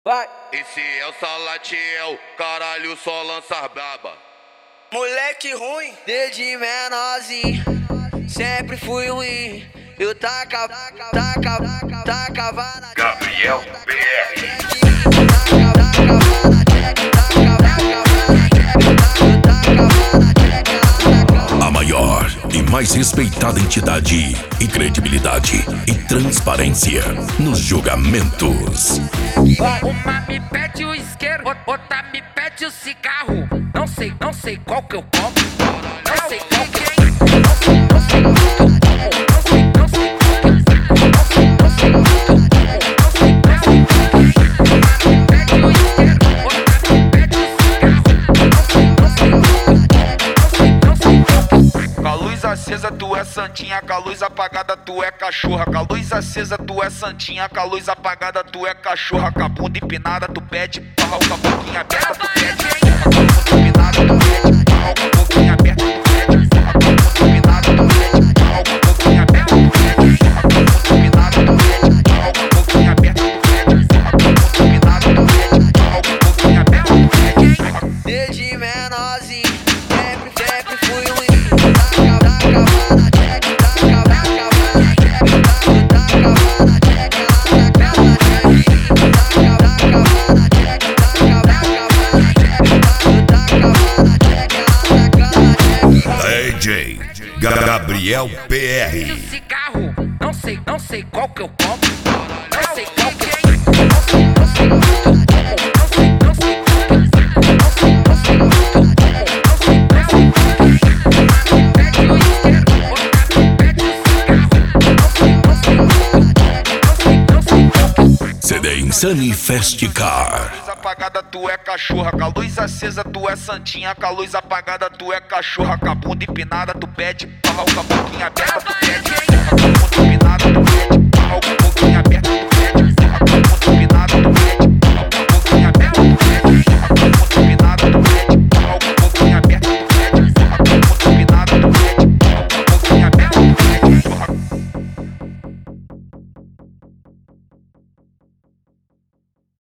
Vai. Esse é o Salatiel, caralho, só lança braba. Moleque ruim, desde menorzinho, sempre fui ruim. Eu tacava na Gabriel BR. A maior e mais respeitada entidade e credibilidade e transparência nos julgamentos. Uma me pede o isqueiro, outra me pede o cigarro. Não sei qual que eu como. Não sei qual que é. Não sei qual que eu como. Não sei qual que Uma me pede o isqueiro, outra me pede o cigarro. Não sei. Com a luz acesa tu é santinha, com a luz apagada tu é cachorra. Com a luz acesa tu é santinha, com a luz apagada tu é cachorra. Com a bunda empinada tu pede pau, com a boquinha aberta tu pede porra. Com a bunda empinada tu pede pau, com a boquinha aberta tu pede porra. Com a bunda empinada tu pede pau, com a boquinha aberta tu pede porra. Com a bunda empinada tu pede pau, com a boquinha aberta tu pede porra. Com a bunda empinada tu pede pau, com a boquinha aberta tu pede porra. desde menorzinho, sempre fui ruim. DJ Gabriel PR. Cigarro. Não sei qual que eu como. Não sei qual que é. Não sei qual que eu como. Não sei qual que eu Não sei Uma me pede o isqueiro, outra me pede o cigarro. Não sei qual que CD Insane Fast Car. Luz apagada tu é cachorra, com a luz acesa tu é santinha, com a luz apagada tu é cachorra. Com a bunda empinada tu pede pau, com a boquinha aberta tu pede